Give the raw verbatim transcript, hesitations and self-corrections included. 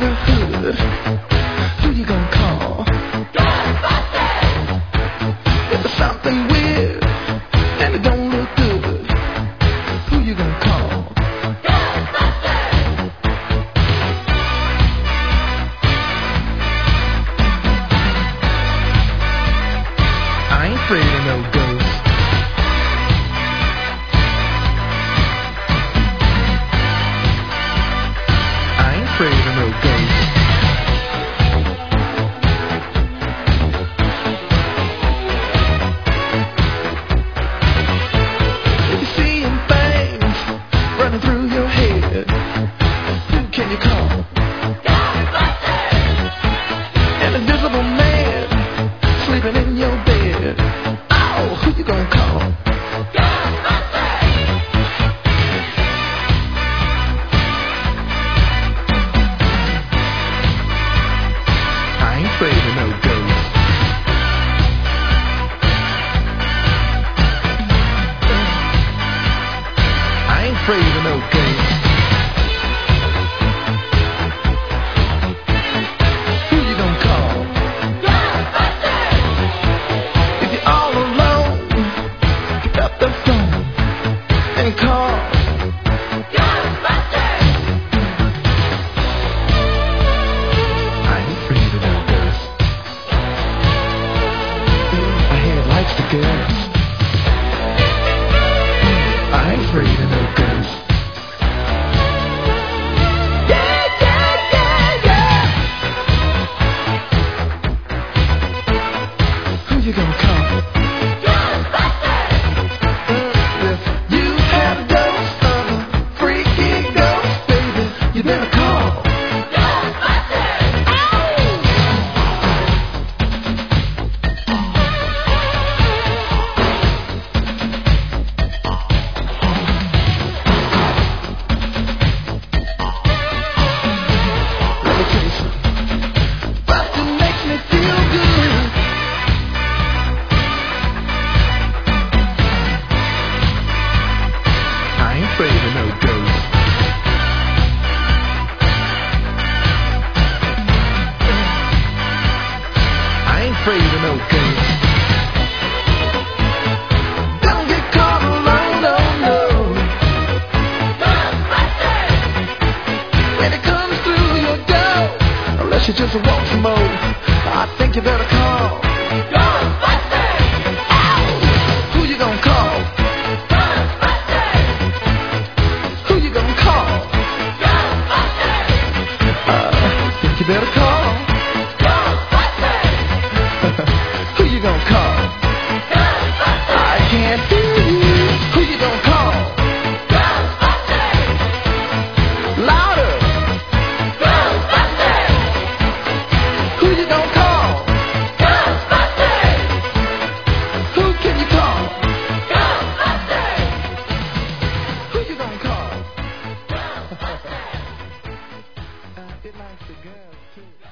neighborhood, who you gonna call? Ghostbusters! If there's something weird and it don't look good, who you gonna call? Ghostbusters! I ain't afraid of no ghosts. I ain't afraid of no ghosts. If you're seeing things running through your head, who can you call? Ghostbusters! An invisible man sleeping in your bed. Oh, who you gonna call? Ghostbusters! I ain't afraid of no ghosts. I ain't afraid of no ghosts. Who you gonna call? Ghostbusters! If you're all alone, pick up the phone and call Ghostbusters! I ain't afraid of no ghosts. My head likes the ghosts. I ain't afraid of no ghosts. Yeah, yeah, yeah, yeah. Who you gonna call? Ghostbusters! If you have a ghost of a freaky ghost, baby, you better call Ghostbusters! Let me tell you something. Bustin' makes me feel good. I ain't afraid of no ghosts. I ain't afraid of no ghosts. Don't get caught alone, no, no. Ghostbusters! When it comes through your door, unless you just want some more, I think you better call Ghostbusters! Ow! Who you gonna call? Ghostbusters! Who you gonna call? Ghostbusters! Uh, think you better call Ghostbusters! Who you gonna call? Ghostbusters! I can't hear you. Who you gonna call? Ghostbusters! Louder! Ghostbusters! Who you gonna call? Ghostbusters! Who can you call? Ghostbusters! Who you gonna call? Ghostbusters! uh, it likes the girls too.